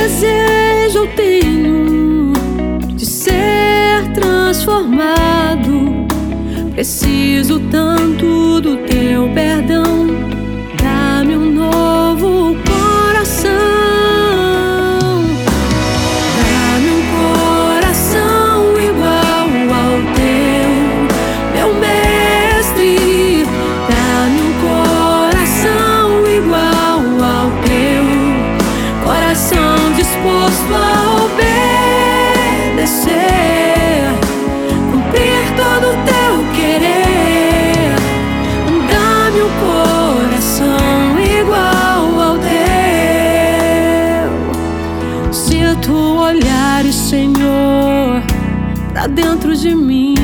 desejo eu tenho de ser transformado. Preciso tanto do teu perdão. Dá-me um novo coração. Dá-me um coração igual ao teu, meu mestre. Dá-me um coração igual ao teu, coração disposto a obedecer, cumprir todo o teu querer. Dá-me um coração igual ao teu. Se tu olhares, Senhor, pra dentro de mim,